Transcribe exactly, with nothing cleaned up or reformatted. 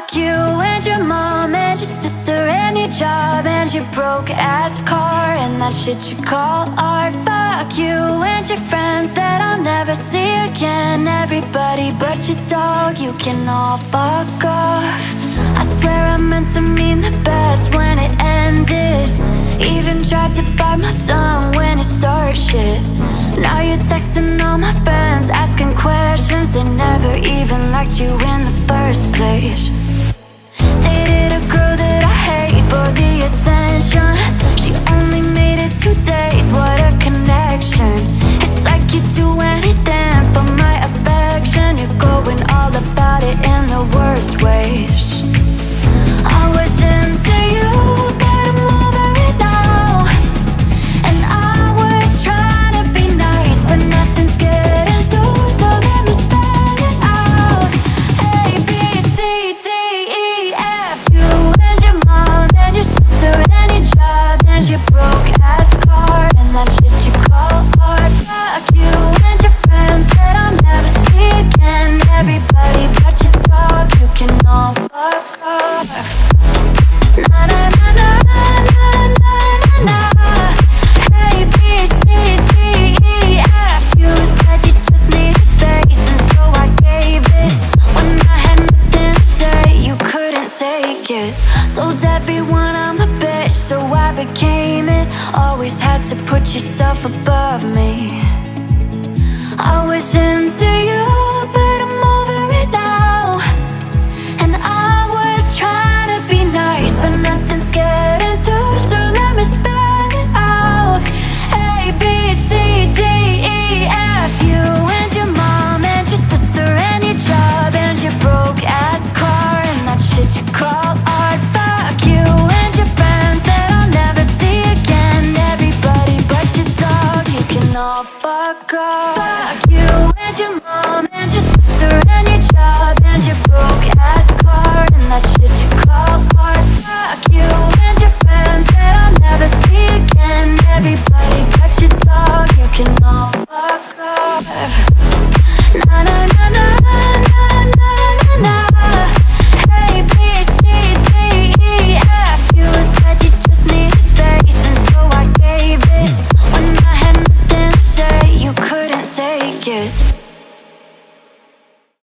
Fuck you and your mom and your sister and your job and your broke ass car and that shit you call art. Fuck you and your friends that I'll never see again. Everybody but your dog, you can all fuck off. I swear I meant to mean the best when it ended. Even tried to bite my tongue when you start shit. Now you're texting all my friends, asking questions. They never even liked you in the first place. Dated a girl that I hate for the attention. She only made it two days, what a connection. It's like you'd do anything for my affection. You're going all about it in the worst ways. I wish into you, but I'm over it now. And I was trying to be nice, but nothing's getting through, so let me spell it out. A, B, C, D, E, F. You and your mom and your sister and your job and your broke ass car and that shit you call art. Fuck you and your friends that I'll never see again. Everybody but your dog, you can all fuck off. Na na na na na na na na. A, B, C, D, E, F. You said you just needed space and so I gave it. When I had nothing to say, you couldn't take it. Told everyone I'm a bitch, so I became it. Always had to put yourself above me. I was into you, but I'm over it now. And I was trying to be nice, but nothing's getting through, so let me spell it out. A, B, C, D, E, F. You and your mom and your sister and your job and your broke ass car and that shit you call art. Fuck you and your friends that I'll never see again. Everybody but your dog, you can all fuck off. Fuck you and your mom and your sister and your job and your broke ass car and that shit